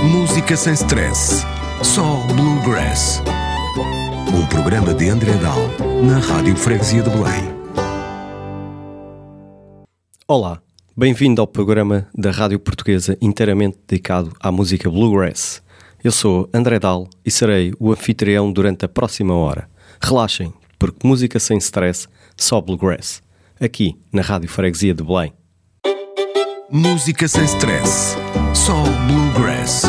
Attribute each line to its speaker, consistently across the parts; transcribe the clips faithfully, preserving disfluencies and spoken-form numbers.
Speaker 1: Música sem stress, só Bluegrass. Um programa de André Dal, na Rádio Freguesia de Belém.
Speaker 2: Olá, bem-vindo ao programa da Rádio Portuguesa inteiramente dedicado à música Bluegrass. Eu sou André Dal e serei o anfitrião durante a próxima hora. Relaxem, porque música sem stress, só Bluegrass. Aqui, na Rádio Freguesia de Belém.
Speaker 1: Música sem stress, só Bluegrass.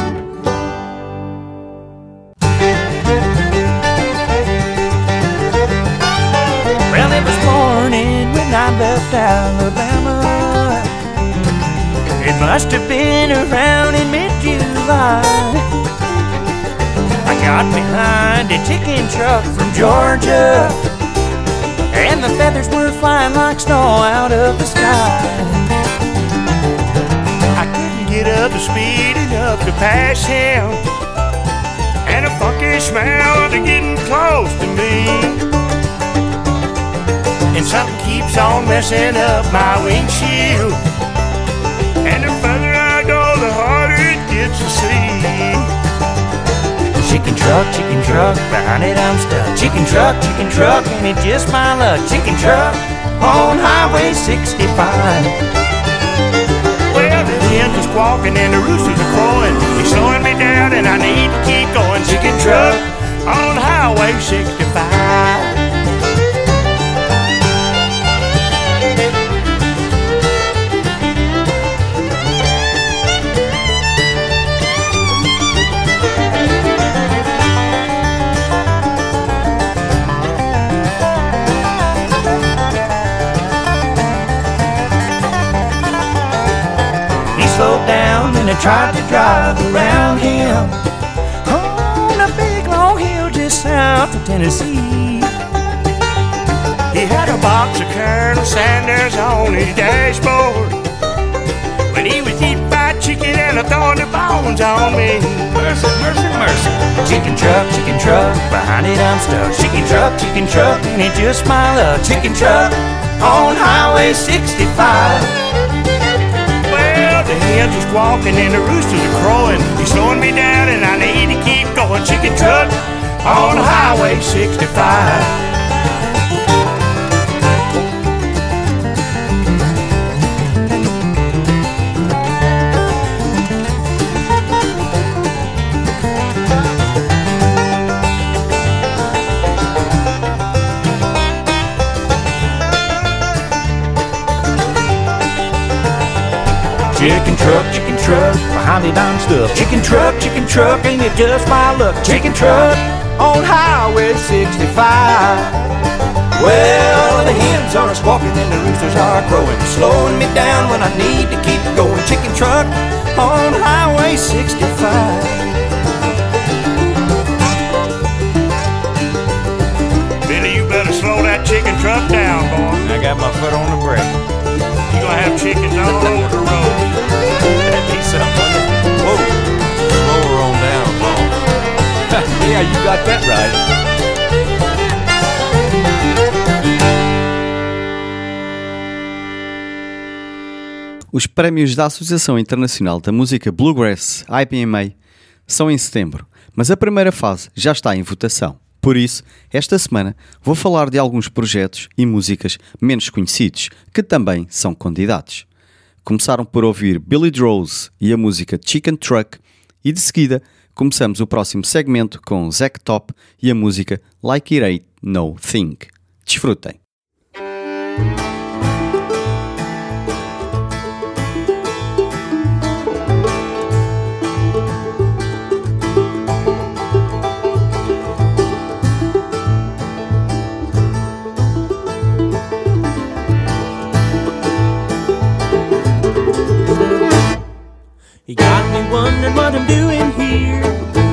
Speaker 3: Well, it was morning when I left Alabama. It must have been around in mid-July. I got behind a chicken truck from Georgia, and the feathers were flying like snow out of the sky. I couldn't get up to speed enough to pass him, and a funky smell to getting close to me. And something keeps on messing up my windshield, and the further I go, the harder it gets to see. Chicken truck, chicken truck, behind it I'm stuck. Chicken truck, chicken truck, and it's just my luck. Chicken truck on Highway sixty-five. Well, the hens are squawking and the roosters are crowing. He's slowing me down and I need to keep going. Chicken truck on Highway sixty-five. Slowed down and I tried to drive around him on a big long hill just south of Tennessee. He had a box of Colonel Sanders on his dashboard when he was eating fried chicken and a throwing the bones on me. Mercy, mercy, mercy. Chicken truck, chicken truck, behind it I'm stuck. Chicken truck, chicken truck, and it's just my luck. Chicken truck on Highway sixty-five. The hens are squawking and the roosters are crowing. He's slowing me down and I need to keep going. Chicken truck on Highway sixty-five. Chicken truck, chicken truck, behind it I'm stuck. Chicken truck, chicken truck, ain't it just my luck? Chicken truck on Highway sixty-five. Well, the hens are squawking and the roosters are crowing, slowing me down when I need to keep going. Chicken truck on Highway sixty-five. Billy, you better slow that chicken truck down, boy. I got my foot on the brake. You're gonna have chickens all over the road. That'd be something.
Speaker 4: Whoa, slower on down, boss. Yeah, you got that right.
Speaker 2: Os prémios da Associação Internacional da Música Bluegrass, I B M A, são em setembro, mas a primeira fase já está em votação. Por isso, esta semana vou falar de alguns projetos e músicas menos conhecidos que também são candidatos. Começaram por ouvir Billy Rose e a música Chicken Truck e de seguida começamos o próximo segmento com Zack Top e a música Like It Ain't No Thing. Desfrutem!
Speaker 3: You got me wondering what I'm doing here.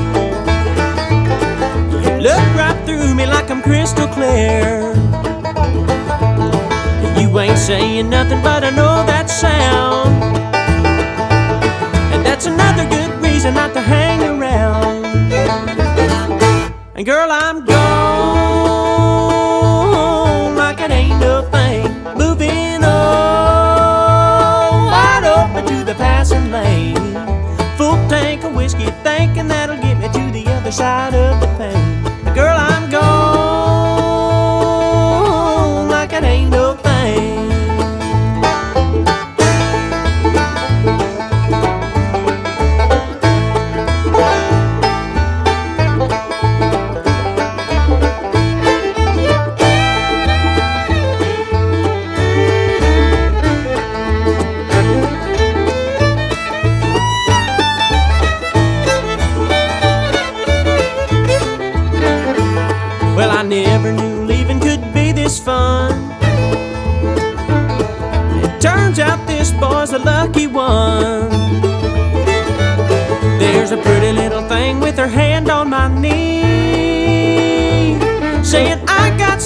Speaker 3: You look right through me like I'm crystal clear. You ain't saying nothing, but I know that sound. And that's another good reason not to hang around. And girl, I'm gone like it ain't no thing. Moving on, wide open to the passing lane. Full tank of whiskey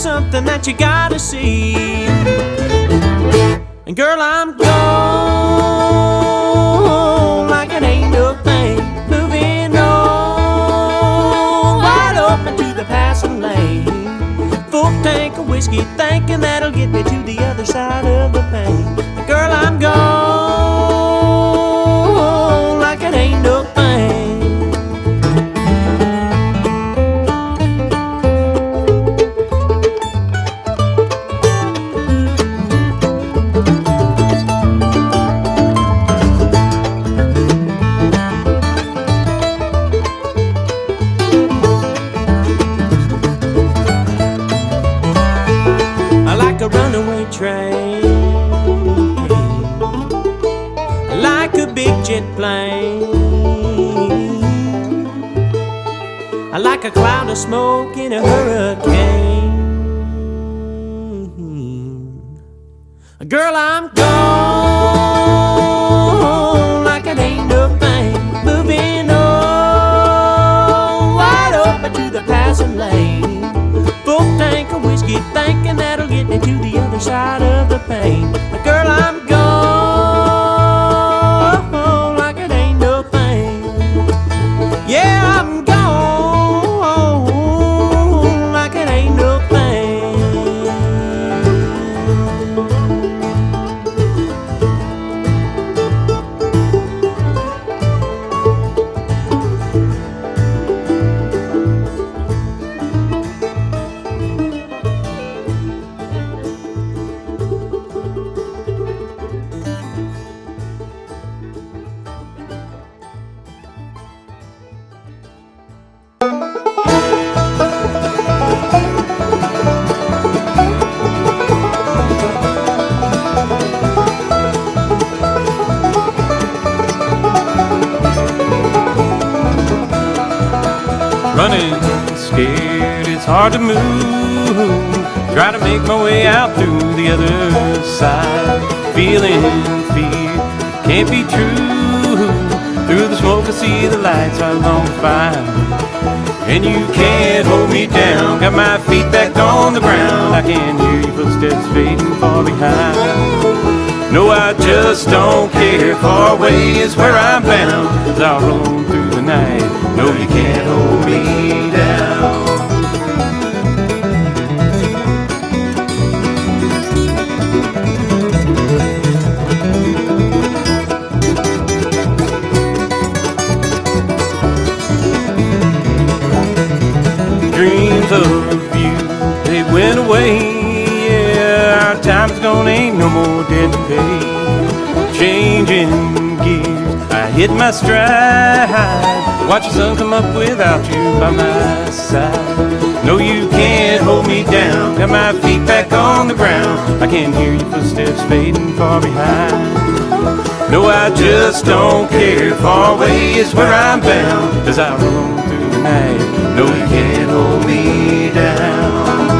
Speaker 3: something that you gotta see. And girl, I'm gone like it ain't no thing. Moving on, wide open to the passing lane. Full tank of whiskey, thinking that'll get me to the other side of the pain. Girl, I'm gone like it ain't no thing. Train, like a big jet plane, like a cloud of smoke in a hurricane. Girl, I'm gone like it ain't no thing. Moving on, wide open to the passing lane. Full tank of whiskey, thinking that'll get me to the other side of the pain. But girl, I'm gone like it ain't no thing. Yeah, I'm gone like it ain't no thing.
Speaker 5: Running scared, it's hard to move. Try to make my way out through the other side. Feeling fear, can't be true. Through the smoke I see the lights I long to find. And you can't hold me down. Got my feet back on the ground. I can hear your footsteps fading far behind. No, I just don't care. Far away is where I'm bound. As I'll roam through the night. No, you can't hold me down. Dreams of you, they went away. Yeah, our time's gone, ain't no more dead to pay. Changing gears, I hit my stride. Watch the sun come up without you by my side. No, you can't hold me down. Got my feet back on the ground. I can hear your footsteps fading far behind. No, I just don't care. Far away is where I'm bound. As I roam through the night. No, you can't hold me down.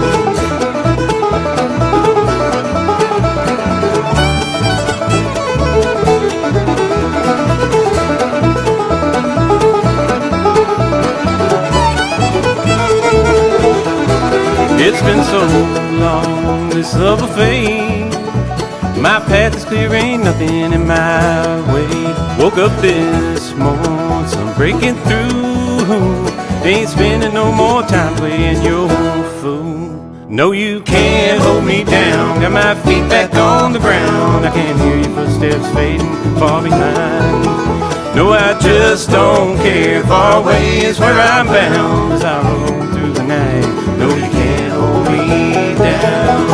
Speaker 5: It's been so long, this love affair. My path is clear, ain't nothing in my way. Woke up this morning, so I'm breaking through. Ain't spending no more time playing your fool. No, you can't hold me down. Got my feet back on the ground. I can hear your footsteps fading far behind. No, I just don't care. Far away is where I'm bound. As I roam through the night. No, you can't hold me down.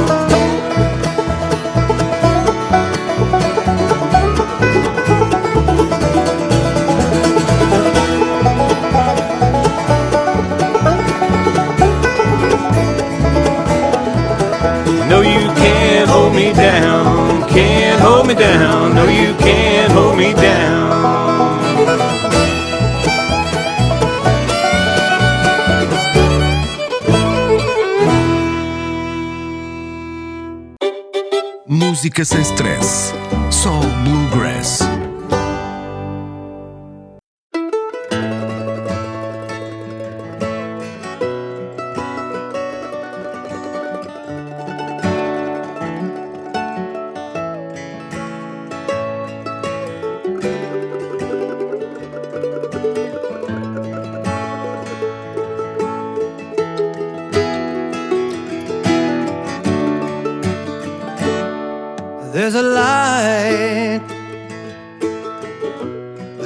Speaker 5: No, you can't hold me down. Can't hold me down. No, you can't hold me down.
Speaker 1: Música sem stress. Só Bluegrass.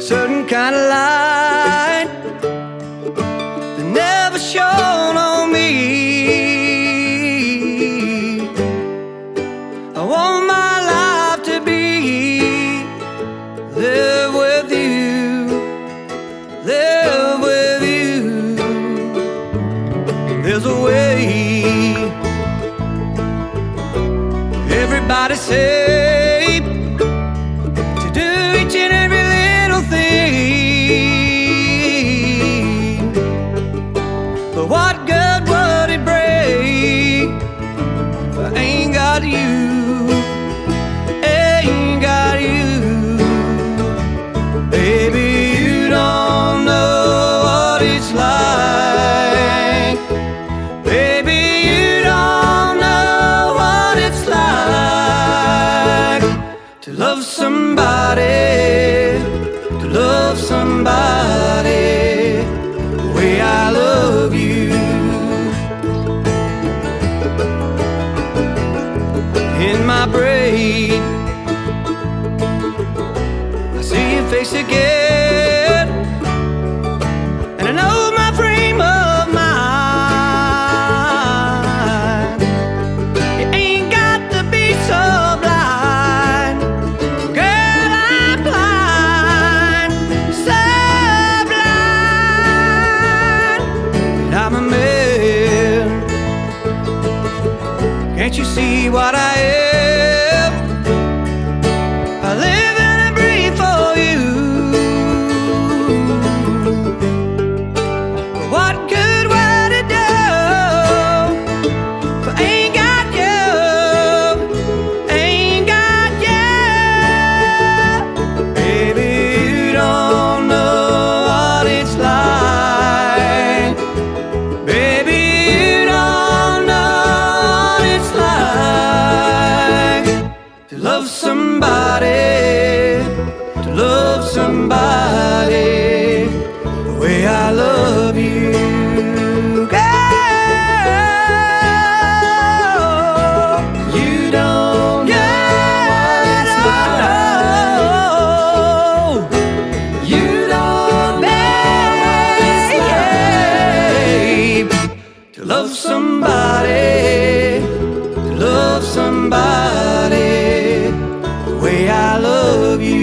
Speaker 3: certain kind of light that never shone on me. I want my life to be live with you, live with you. There's a way. Everybody say to do each and every little thing, but what good would it bring if I ain't got you, ain't got you? Baby, you don't know what it's like. Baby, you don't know what it's like to love somebody, to love somebody the way I love you. In my brain, I see your face again, and I know my frame of mind. You ain't got to be so blind, girl, I'm blind, so blind. And I'm a man, can't you see what I am? I live and I breathe for you. But what good would it do if I ain't got you, ain't got you? Baby, you don't know what it's like. Baby, you don't know what it's like to love somebody, to love somebody the way I love you. Girl, you don't know what it's like. You don't know to love somebody, to love somebody the way I love you.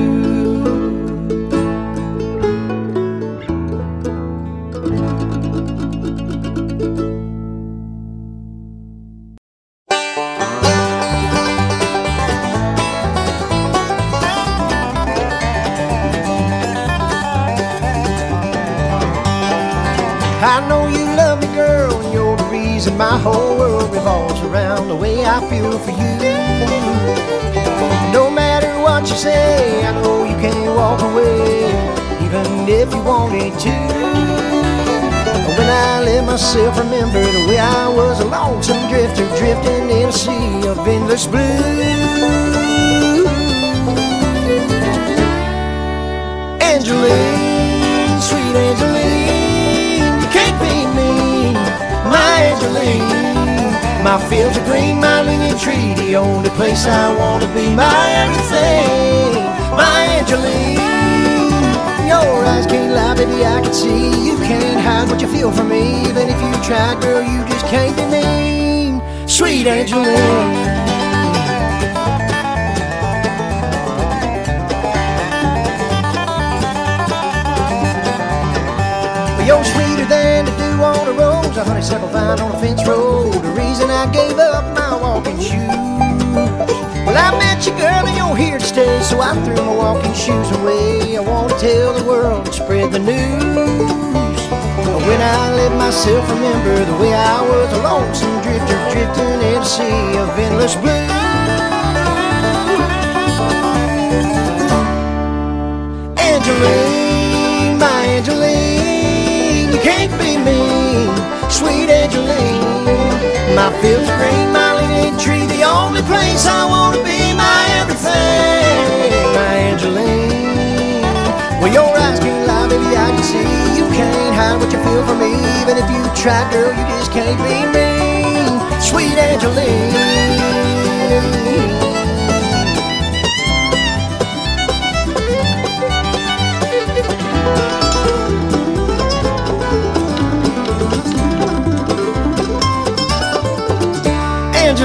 Speaker 6: I know you love me, girl, and you're the reason my whole world revolves around the way I feel for you. No matter what you say, I know you can't walk away, even if you wanted to. When I let myself remember the way I was a lonesome drifter, drifting in a sea of endless blue. Angeline, sweet Angeline, you can't be me, my Angeline. My fields are green, my leaning tree, the only place I want to be, my everything, my Angeline. Your eyes can't lie, baby, I can see. You can't hide what you feel for me, even if you try, girl, you just can't be mean, sweet Angeline. You're sweeter than the dew on a rose, a honeysuckle vine on a fence road, the reason I gave up my walking shoes. Well, I met you, girl, and you're here to stay, so I threw my walking shoes away. I want to tell the world and spread the news. When I let myself remember the way I was a lonesome drifter, drifting in a sea of endless blue. Angeline, my Angeline, you can't be me, sweet Angeline. My fields are green, my leaning tree, the only place I want to be, my everything, my Angeline. Well, your eyes can't lie, baby, I can see. You can't hide what you feel for me, even if you try, girl, you just can't be me, sweet Angeline.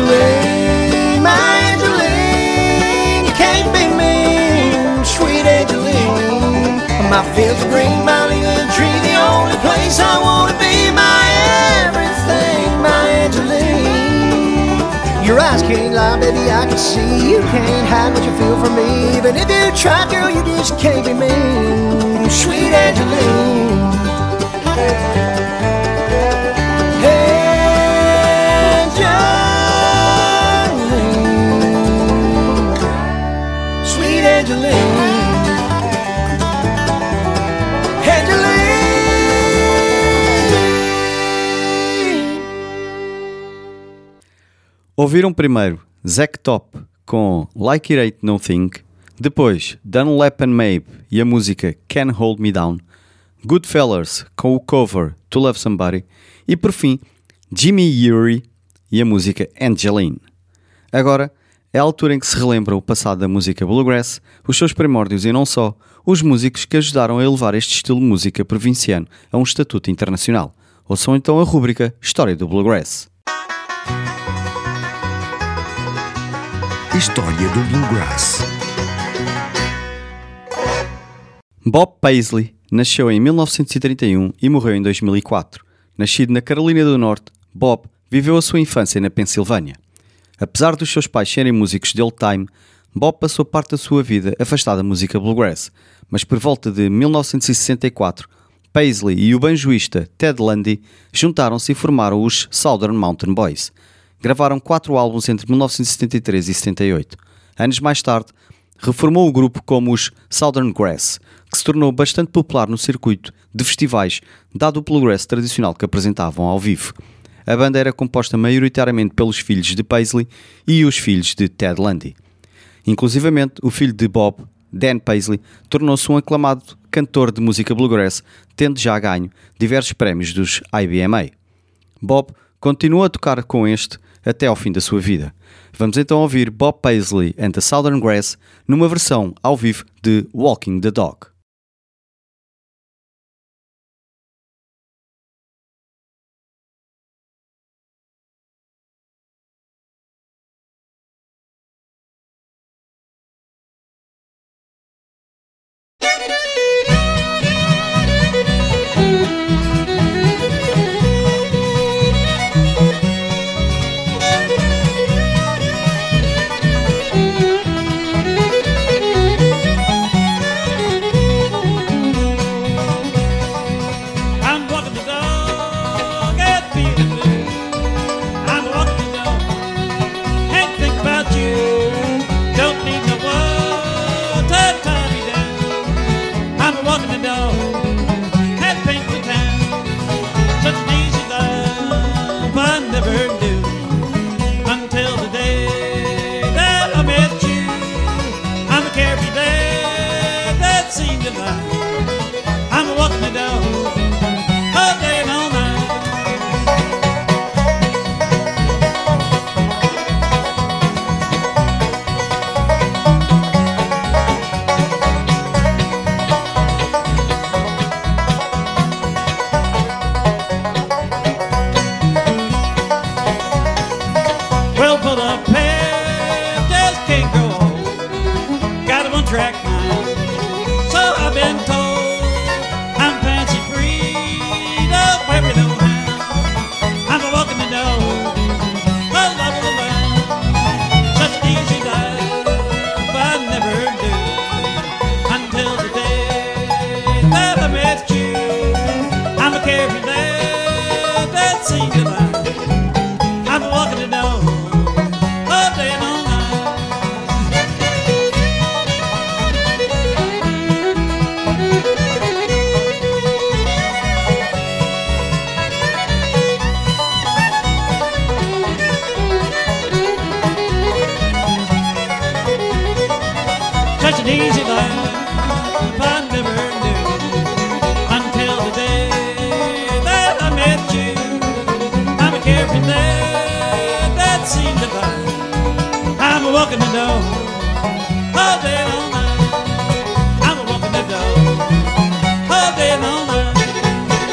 Speaker 6: Angeline, my Angeline, you can't be mean, sweet Angeline. My fields are green, my leafy tree, the only place I want to be, my everything, my Angeline. Your eyes can't lie, baby, I can see. You can't hide what you feel for me. Even if you try, girl, you just can't be mean, sweet Angeline. Angeline, sweet Angeline.
Speaker 2: Ouviram primeiro Zack Top com Like It Ain't Nothing, depois Dunlap and Mabe e a música Can't Hold Me Down, Goodfellas com o cover To Love Somebody e por fim Jimmy Urey e a música Angeline. Agora é a altura em que se relembra o passado da música bluegrass, os seus primórdios e não só, os músicos que ajudaram a elevar este estilo de música provinciano a um estatuto internacional. Ouçam então a rúbrica História do Bluegrass.
Speaker 1: História do Bluegrass.
Speaker 2: Bob Paisley nasceu em mil novecentos e trinta e um e morreu em dois mil e quatro. Nascido na Carolina do Norte, Bob viveu a sua infância na Pensilvânia. Apesar dos seus pais serem músicos de old time, Bob passou parte da sua vida afastado da música bluegrass, mas por volta de mil novecentos e sessenta e quatro, Paisley e o banjoísta Ted Lundy juntaram-se e formaram os Southern Mountain Boys. Gravaram quatro álbuns entre mil novecentos e setenta e três e setenta e oito. Anos mais tarde, reformou o grupo como os Southern Grass, que se tornou bastante popular no circuito de festivais, dado o bluegrass tradicional que apresentavam ao vivo. A banda era composta maioritariamente pelos filhos de Paisley e os filhos de Ted Lundy. Inclusivamente, o filho de Bob, Dan Paisley, tornou-se um aclamado cantor de música bluegrass, tendo já ganho diversos prémios dos I B M A. Bob continuou a tocar com este até ao fim da sua vida. Vamos então ouvir Bob Paisley and the Southern Grass numa versão ao vivo de Walking the Dog.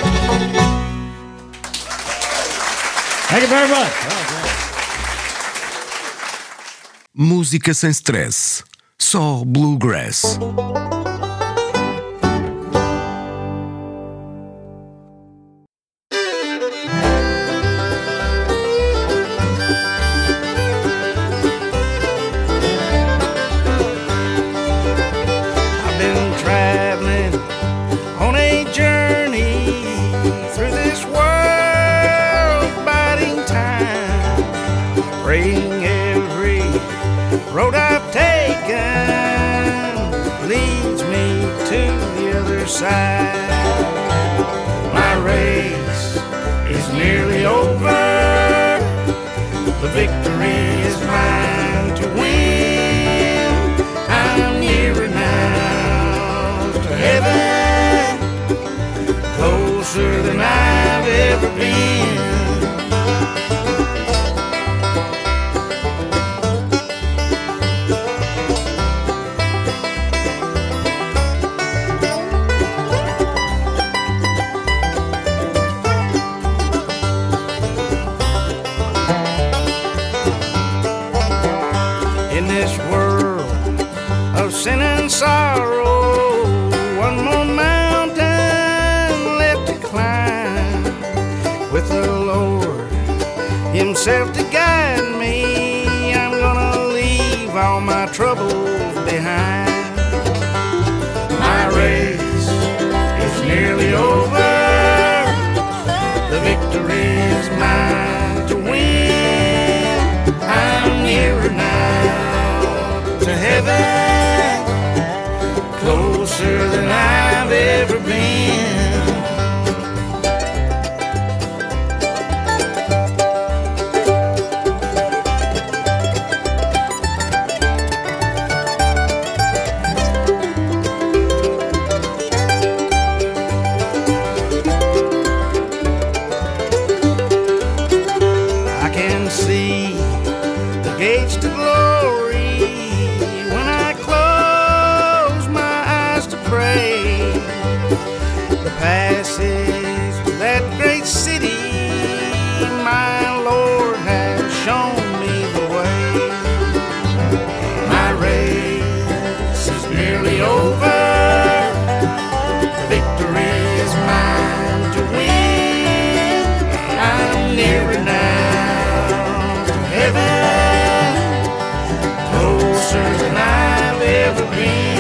Speaker 7: Thank you very much.
Speaker 1: Música sem stress. Só Bluegrass.
Speaker 3: Road I've taken leads me to the other side. My race is nearly over. The victory is mine to win. I'm nearer now to heaven, closer than I've ever been. Sin and sorrow, one more mountain left to climb. With the Lord Himself to guide me, I'm gonna leave all my troubles behind. My race is nearly over. The victory is mine to win. I'm nearer now to heaven, closer than I've ever been. I can see the gates to glory when I close my eyes to pray. The passage to that great city, my Lord has shown me the way. My race is nearly over. The victory is mine to win. I'm nearer now to heaven, closer than I've ever been.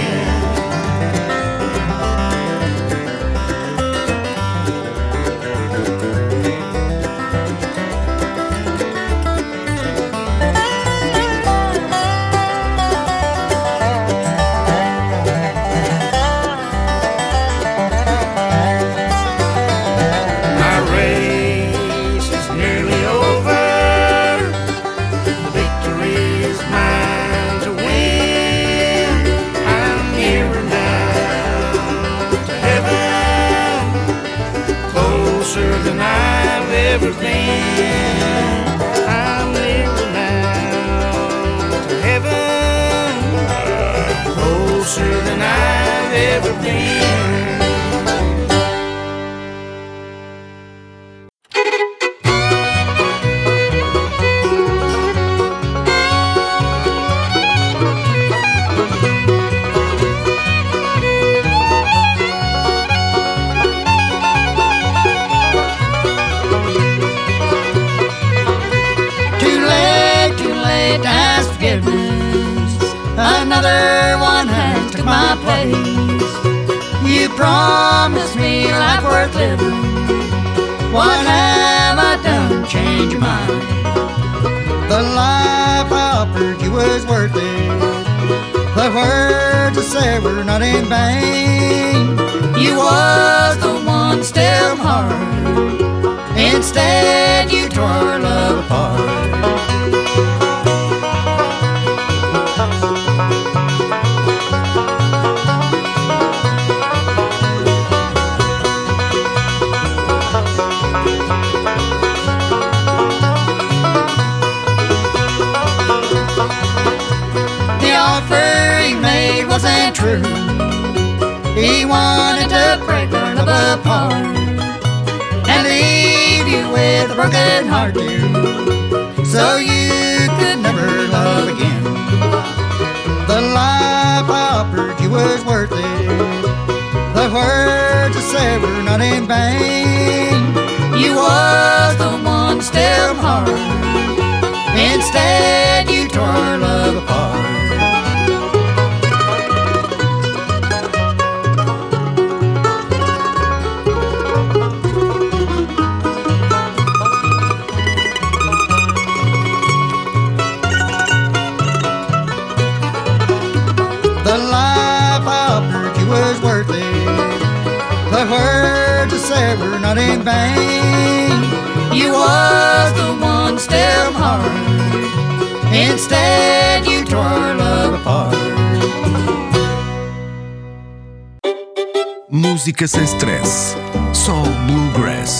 Speaker 3: My race is nearly over. The victory is mine to win. I'm nearer now to heaven, closer than I've ever been. I'm nearer now to heaven, closer than I've ever been.
Speaker 6: Too late, too late to ask forgiveness. Another one has took my place. You promised me a life worth living. What have I done to change your mind? The life I offered you was worth it. The words I said were not in vain. You was the one still hard. Instead you tore our love apart. The offer he made wasn't true. He wanted to break our love apart and leave you with a broken heart, dear, so you could never love again.
Speaker 7: offered you was worth it. The words I said were not in vain. You was the one step hard. Instead you tore our love apart. The life I offered you was worth it. The words I said were not in vain. You was the one step hard. Instead you tore our love apart.
Speaker 1: Música sem stress. Só Bluegrass.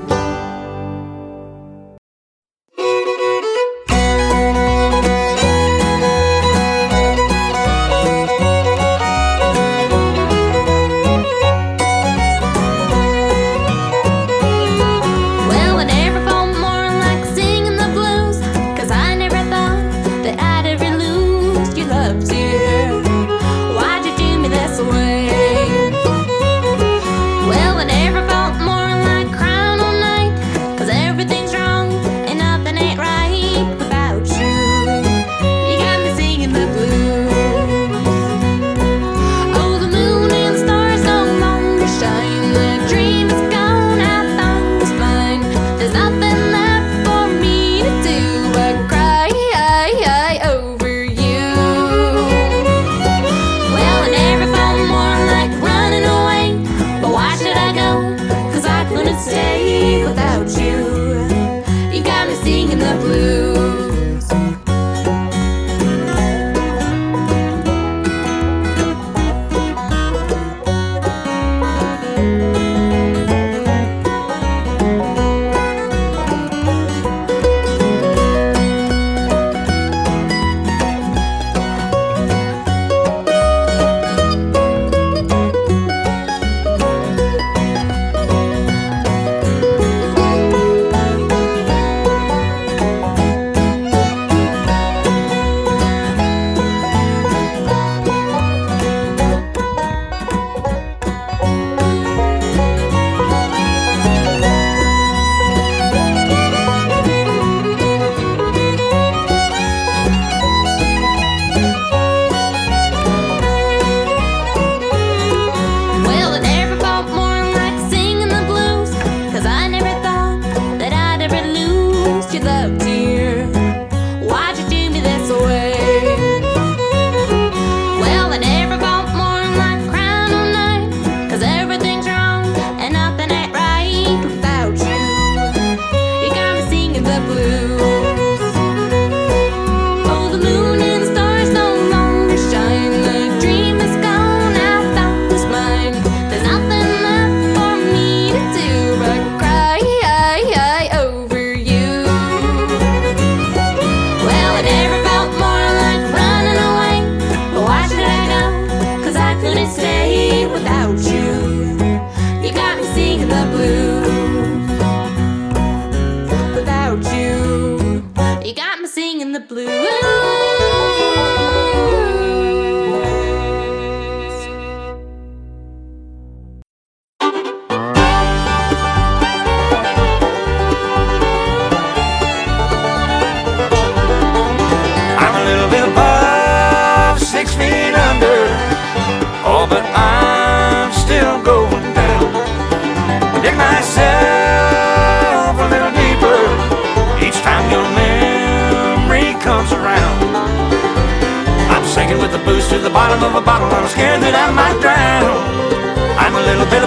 Speaker 3: To the bottom of a bottle, I'm scared that I might drown. I'm a little bit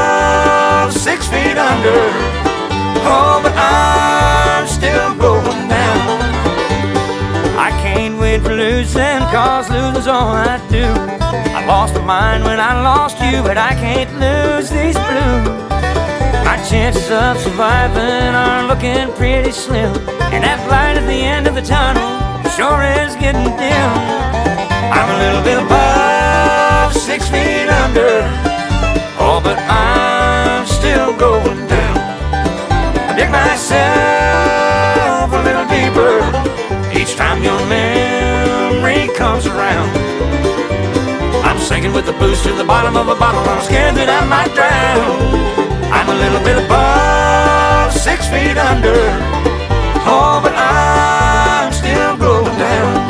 Speaker 3: above six feet under. Oh, but I'm still going down. I can't wait for losing, cause losing's all I do. I lost my mind when I lost you, but I can't lose these blues. My chances of surviving are looking pretty slim, and that light at the end of the tunnel sure is getting dim. I'm a little bit above six feet under. Oh, but I'm still going down. I dig myself a little deeper each time your memory comes around. I'm with the booze to the bottom of a bottle. I'm scared that I might drown. I'm a little bit above, six feet under. Oh, but I'm still going down.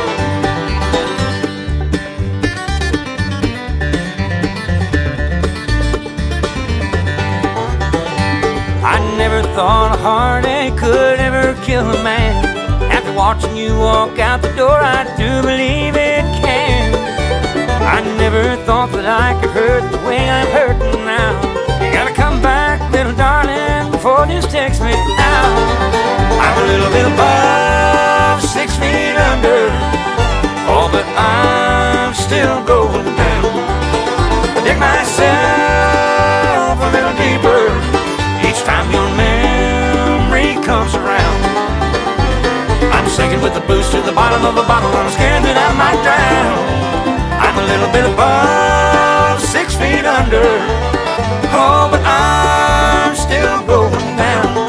Speaker 3: I never thought a heartache could ever kill a man. After watching you walk out the door, I do believe it can. I never thought that I could hurt the way I'm hurting now. You gotta come back, little darling, before this takes me down. I'm a little bit above, six feet under. Oh, but I'm still going down. I dig myself a little deeper each time your memory comes around. I'm sinking with the booze to the bottom of a bottle. I'm scared that I might drown. I'm a little bit above, six feet under. Oh, but I'm still going down.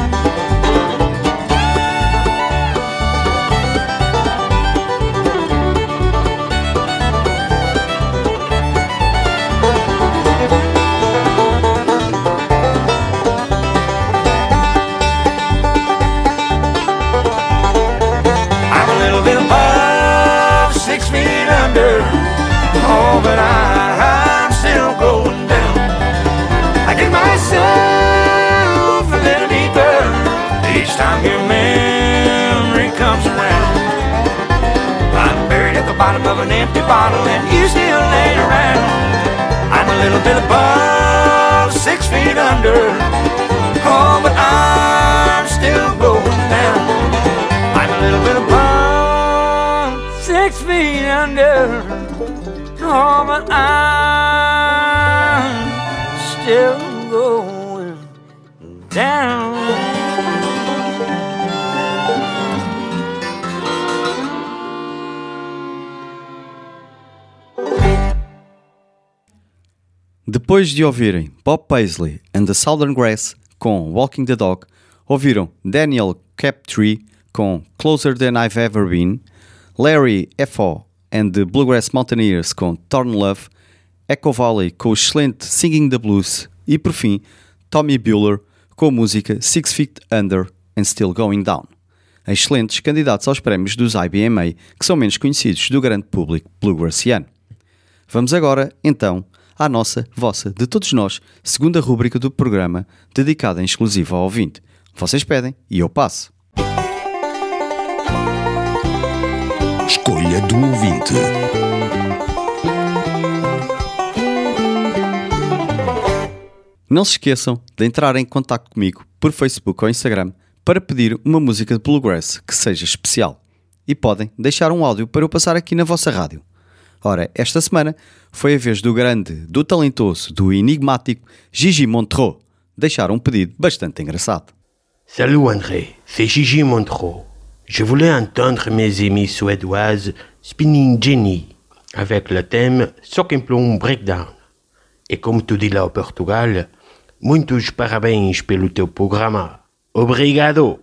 Speaker 3: Oh, but I, I'm still going down. I dig myself a little deeper each time your memory comes around. I'm buried at the bottom of an empty bottle and you still lay around. I'm a little bit above, six feet under. Oh, but I'm still going down. I'm a little bit above, six feet under. Oh, but I'm still going down.
Speaker 2: Depois de ouvirem Bob Paisley and the Southern Grass com Walking the Dog, ouviram Daniel Captree com Closer Than I've Ever Been, Larry F O and the Bluegrass Mountaineers com Torn Love, Echo Valley com o excelente Singing the Blues e, por fim, Tommy Bueller com a música Six Feet Under and Still Going Down. Excelentes candidatos aos prémios dos I B M A, que são menos conhecidos do grande público bluegrassiano. Vamos agora, então, à nossa, vossa, de todos nós, segunda rúbrica do programa, dedicada em exclusivo ao ouvinte. Vocês pedem e eu passo.
Speaker 1: Escolha do ouvinte.
Speaker 2: Não se esqueçam de entrar em contato comigo por Facebook ou Instagram para pedir uma música de Bluegrass que seja especial. E podem deixar um áudio para eu passar aqui na vossa rádio. Ora, esta semana foi a vez do grande, do talentoso, do enigmático Gigi Montreux deixar um pedido bastante engraçado.
Speaker 8: Salut André, c'est Gigi Montreux. Je voulais entendre mes amies suédoises Spinning Jenny avec le thème Sockenplum Breakdown. E como tu dis lá ao Portugal, muitos parabéns pelo teu programa. Obrigado!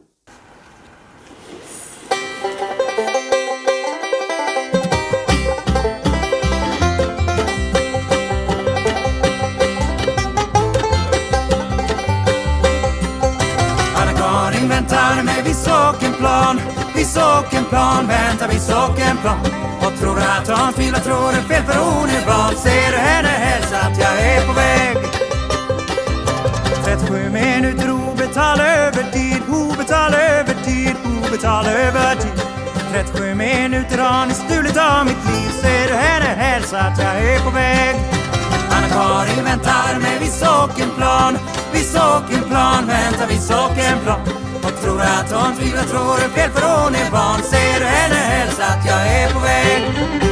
Speaker 3: Vi såg en plan, vi såg en plan, vänta vi såg en plan. Och tror att han tvivlar, tror det fel för hon är van. Ser du henne hälsa att jag är på väg. trettiosju minuter obetald övertid, obetald övertid, obetald övertid. trettiosju minuter har ni stulit av mitt liv. Ser du henne hälsa att jag är på väg. Anna-Karin väntar mig, vi såg en plan, vi såg en plan, vänta vi såg en plan. Och tror att hon tvivlar, tror det fel för hon är van. Ser du henne hälsa att jag är på väg.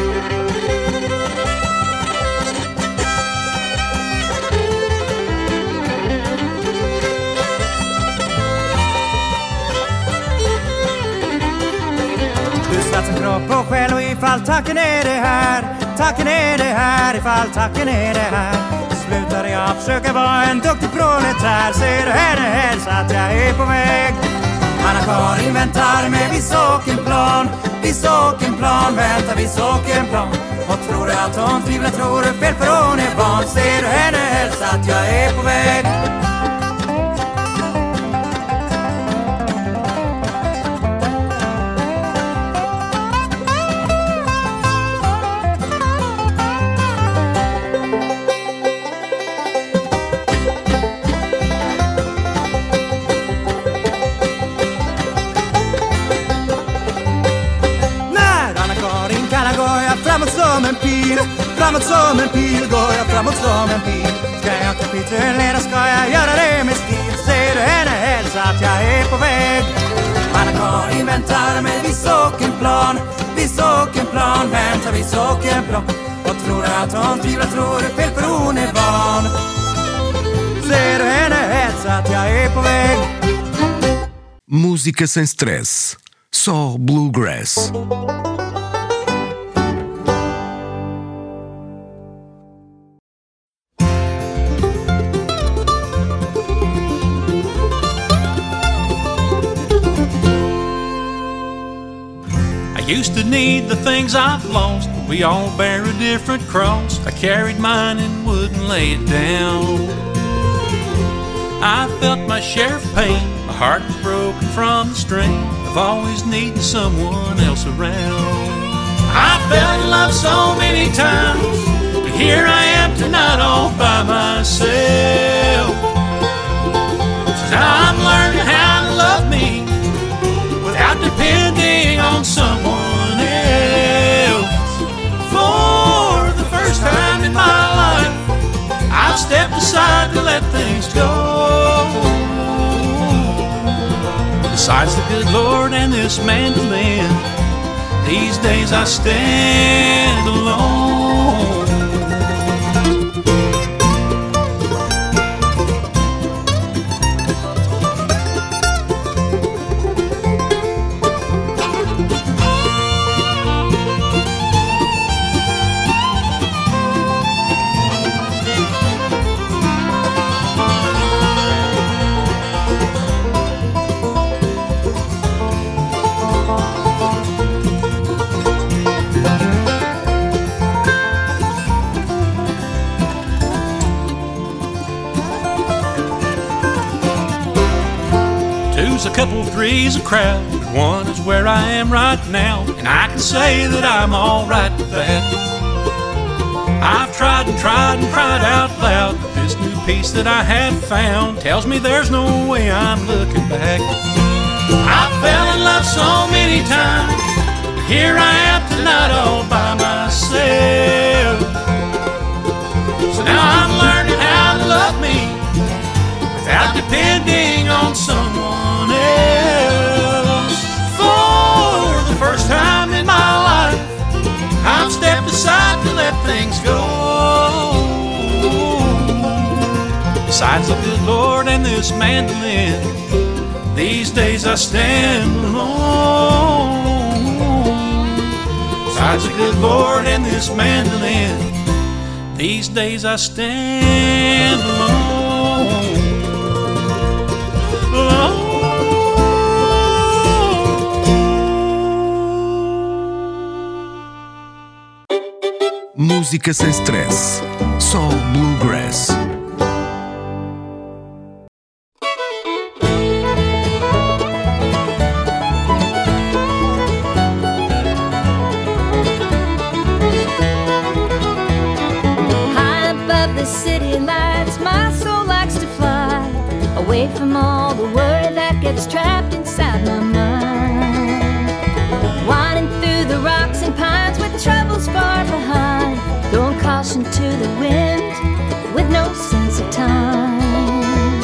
Speaker 3: Du satsar kropp och själ och ifall tacken är det här, tacken är det här, ifall tacken är det här. Slutar jag försöka vara en duktig proletär. Ser du henne hälsa att jag är på väg. Anna-Karin väntar mig, vi såg en plan, vi såg en plan, vänta vi såg en plan. Och tror tror allt hon tvivlar, tror är fel för hon är van. Ser du henne helst att jag är på väg? Som en pil, framåt som en pil, går jag framåt som en pil. Ska jag kapitulera, ska jag göra det med stil. Ser du henne hälsa att jag är på väg? Anna-Karin väntar med vid Sockenplan, vid Sockenplan, väntar vid Sockenplan. Och tror att hon tvivlar, tror det fel för hon är van. Ser du henne hälsa att jag är på väg?
Speaker 1: Música sem stress, só bluegrass.
Speaker 9: Used to need the things I've lost, but we all bear a different cross. I carried mine and wouldn't lay it down. I felt my share of pain, my heart was broken from the strain of always needing someone else around. I fell in love so many times, but here I am tonight all by myself. So now I'm learning how to love me without depending on someone else. For the first time in my life, I've stepped aside to let things go. Besides the good Lord and this mandolin, these days I stand alone. A couple, three's a crowd, but one is where I am right now, and I can say that I'm all right with that. I've tried and tried and cried out loud, but this new peace that I have found tells me there's no way I'm looking back. I fell in love so many times, but here I am tonight all by myself. So now I'm learning how to love me without depending on someone else. For the first time in my life, I've stepped aside to let things go. Besides the good Lord and this mandolin, these days I stand alone. Besides the good Lord and this mandolin, these days I stand alone. Alone.
Speaker 1: Música sem stress, só bluegrass.
Speaker 10: Away from all the worry that gets trapped inside my mind, winding through the rocks and pines with troubles far behind, throwing caution to the wind with no sense of time.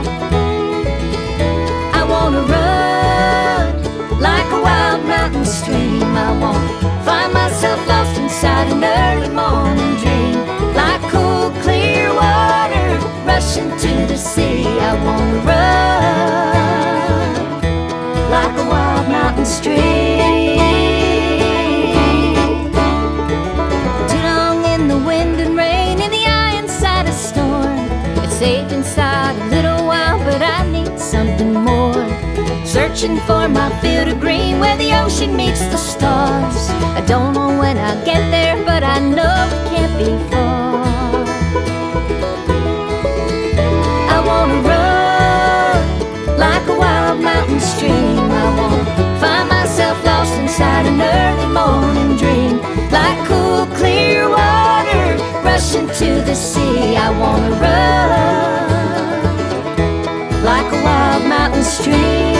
Speaker 10: I wanna run like a wild mountain stream. I wanna find myself lost inside an early morning dream, like cool clear water rushing to the sea. I wanna run like a wild mountain stream. Too long in the wind and rain, in the eye inside a storm. It's safe inside a little while, but I need something more. Search searching for my field of green where the ocean meets the stars. I don't know when I'll get there, but I know it can't be far. I wanna run like a wild mountain stream. I wanna find myself lost inside an early morning dream. Like cool, clear water rushing to the sea. I wanna run like a wild mountain stream.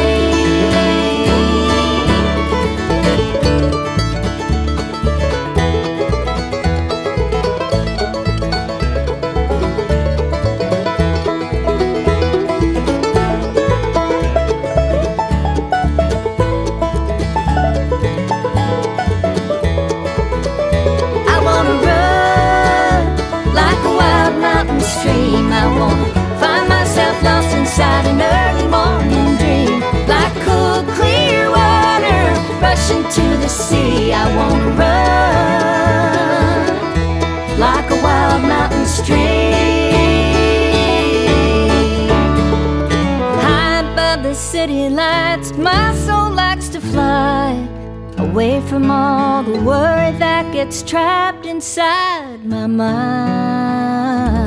Speaker 10: Stream. I wanna find myself lost inside an early morning dream. Like cool, clear water rushing to the sea. I wanna run like a wild mountain stream. High above the city lights, my soul likes to fly away from all the worry that gets trapped inside my mind.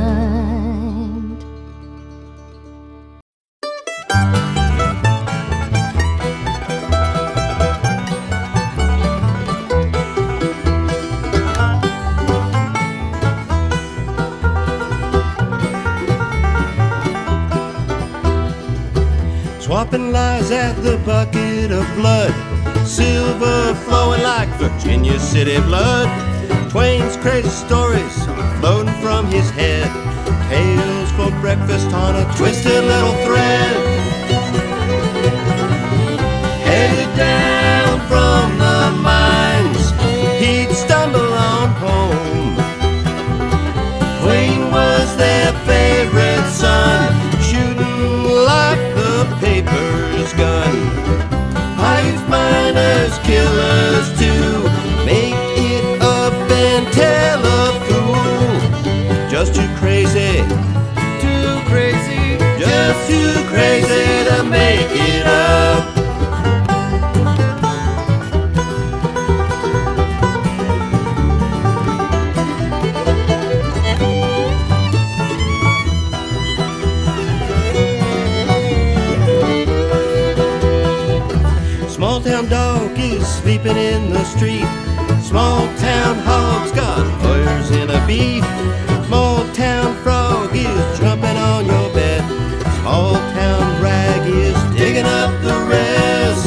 Speaker 11: Swapping lies at the bucket of blood, silver flowing like Virginia City blood. Twain's crazy stories floating from his head, tales for breakfast on a twisted little thread. Headed down from the mines, he'd stumble on home. Twain was their favorite son, shooting like the paper's gun. Pious miners, killers too, make it up and tell a fool. Just too crazy, too crazy, just too crazy to make it up. Small town dog is sleeping in the street. Small town hog's got lawyers in a beef. Small town frog is jumping on your bed. Small town rag is digging up the rest.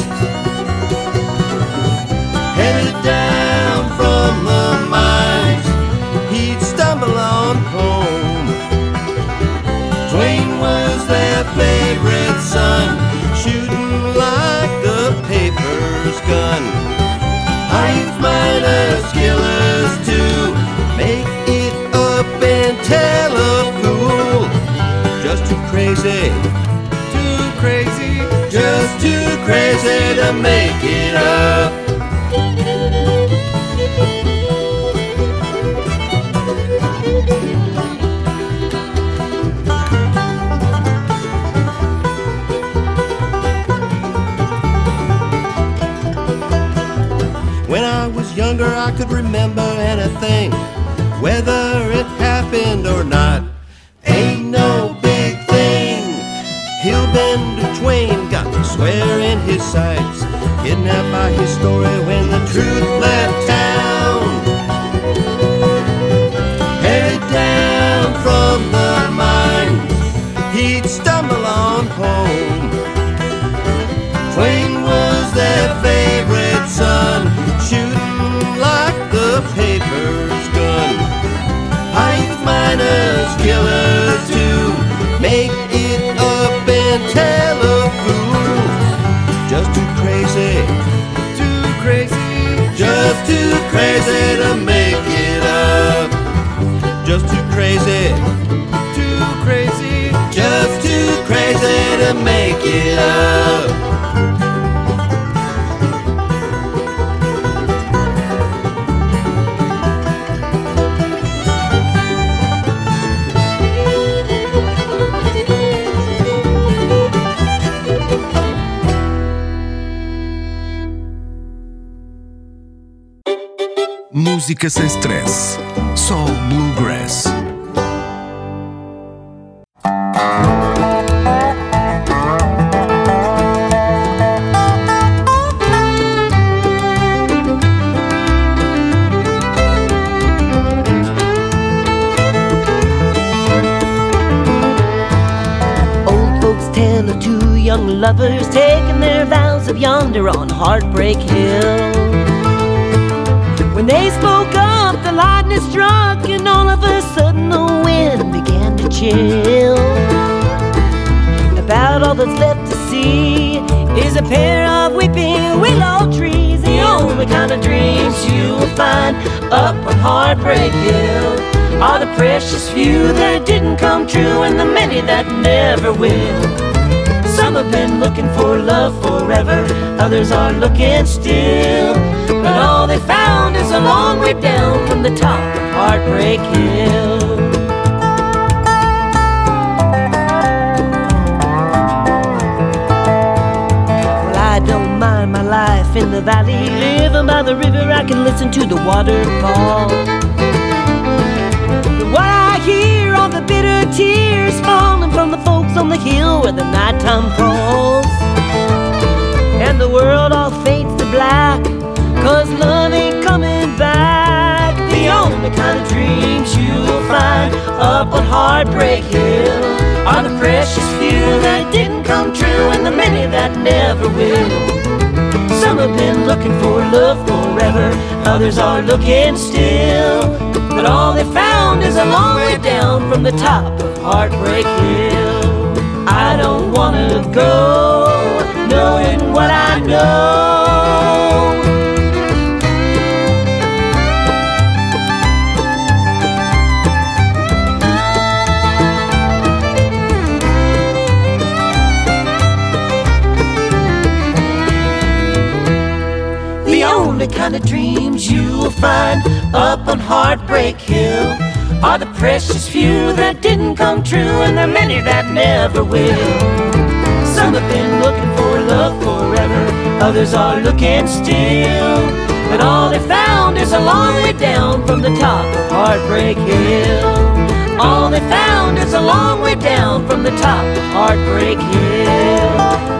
Speaker 11: Headed down from the mines, he'd stumble on home. Twain was their favorite son, shooting like the paper's gun. Hides, miners, killers too, make it up and tell a fool. Just too crazy, too crazy, just too crazy to make it up. When I was younger, I could remember anything, whether it happened or not. Ain't no big thing. Hillbender Twain got to swear in his sights, kidnapped by his story when the truth left town. Headed down from the mines, he'd stumble on home. Twain was their favorite son, shooting like the paper's gun. Hides, miners, killers too, make it up and tell a fool. Just too crazy, too crazy, just too crazy to make it up. Just too crazy, too crazy, just too crazy to make it up.
Speaker 1: Música sem stress. Só Bluegrass.
Speaker 12: Tale of two young lovers taking their vows of yonder on Heartbreak Hill. When they spoke up, the lightning struck, and all of a sudden the wind began to chill. About all that's left to see is a pair of weeping willow trees, the only kind of dreams you will find up on Heartbreak Hill are the precious few that didn't come true and the many that never will. Some have been looking for love forever, others are looking still, but all they found is a long way down from the top of Heartbreak Hill. Well, I don't mind my life in the valley, living by the river, I can listen to the waterfall. What I hear are the bitter tears falling from the folks on the hill where the nighttime falls, and the world all fades to black, cause love ain't coming back. The only kind of dreams you'll find up on Heartbreak Hill are the precious few that didn't come true and the many that never will. Some have been looking for love forever, others are looking still, but all they found is a long way down from the top of Heartbreak Hill. I don't wanna go knowing what I know. The only kind of dreams you'll find up on Heartbreak Hill are the precious few that didn't come true and the many that never will. Some have been looking for love forever, others are looking still, but all they found is a long way down from the top of Heartbreak Hill. All they found is a long way down from the top of Heartbreak Hill.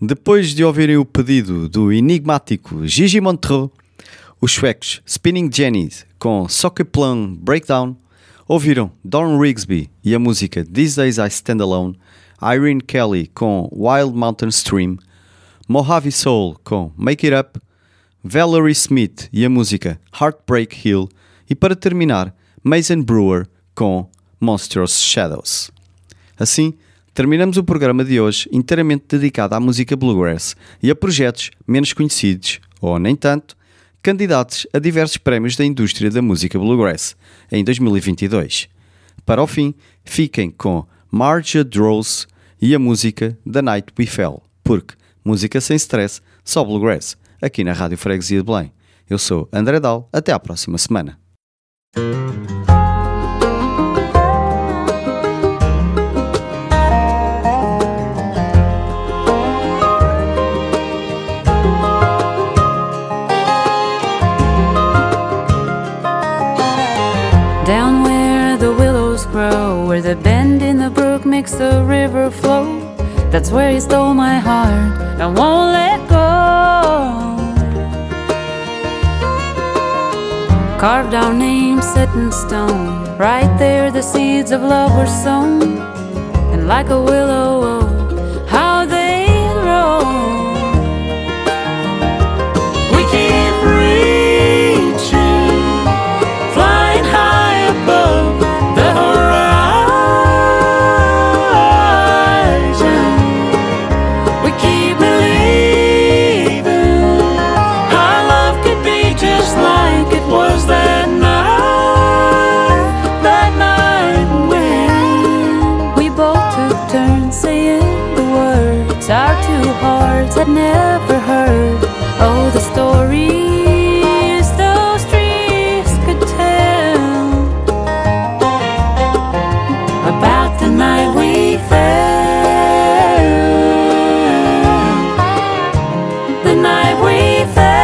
Speaker 2: Depois de ouvirem o pedido do enigmático Gigi Montreux, os suecos Spinning Jennies com Soccer Plum Breakdown, ouviram Don Rigsby e a música These Days I Stand Alone, Irene Kelly com Wild Mountain Stream, Mojave Soul com Make It Up, Valerie Smith e a música Heartbreak Hill e, para terminar, Mason Brewer com Monstrous Shadows. Assim, terminamos o programa de hoje inteiramente dedicado à música bluegrass e a projetos menos conhecidos, ou nem tanto, candidatos a diversos prémios da indústria da música bluegrass em dois mil e vinte e dois. Para o fim, fiquem com Marcia Droz e a música The Night We Fell, porque música sem stress, só bluegrass, aqui na Rádio Freguesia de Belém. Eu sou André Dal, até à próxima semana.
Speaker 13: Down where the willows grow, where the bend in the brook makes the river flow, that's where he stole my heart and won't let go. Carved our names set in stone, right there the seeds of love were sown, and like a willow, oh, how they grow. We keep reaching, flying high above the horizon. We keep believing our love could be just like it was that night, that night when we both took turns saying the words our two hearts had never heard. Oh, the stories those trees could tell about the night we fell, the night we fell.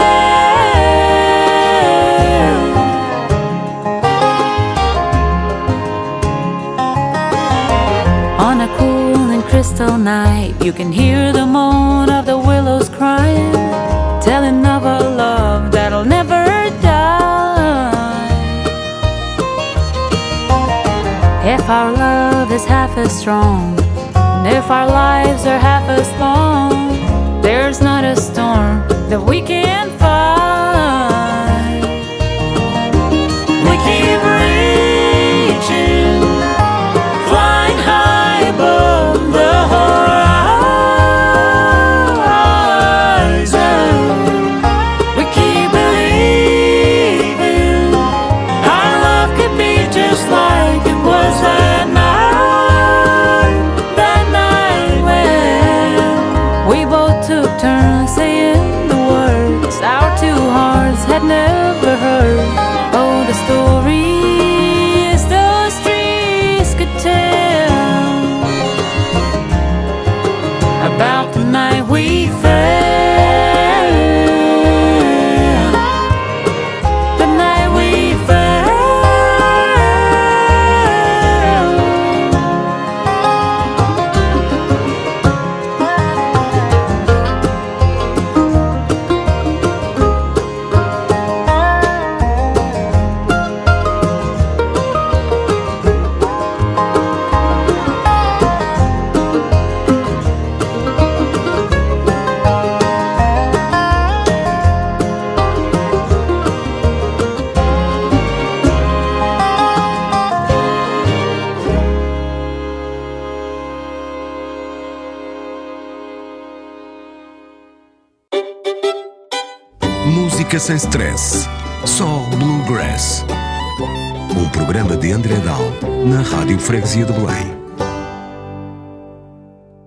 Speaker 13: On a cool and crystal night, you can hear the moan of the willows crying, telling of a love that'll never die. If our love is half as strong, and if our lives are half as long, there's not a storm that we can't fight. We keep reaching, flying high above the horizon. We keep believing our love could be just like it was that night, that night when we both took turns saying the words our two hearts had never heard. Oh, the stories those trees could tell about the night we fell, the night we fell.
Speaker 1: Música sem stress, só bluegrass. Um programa de André Dal na Rádio Freguesia de Belém.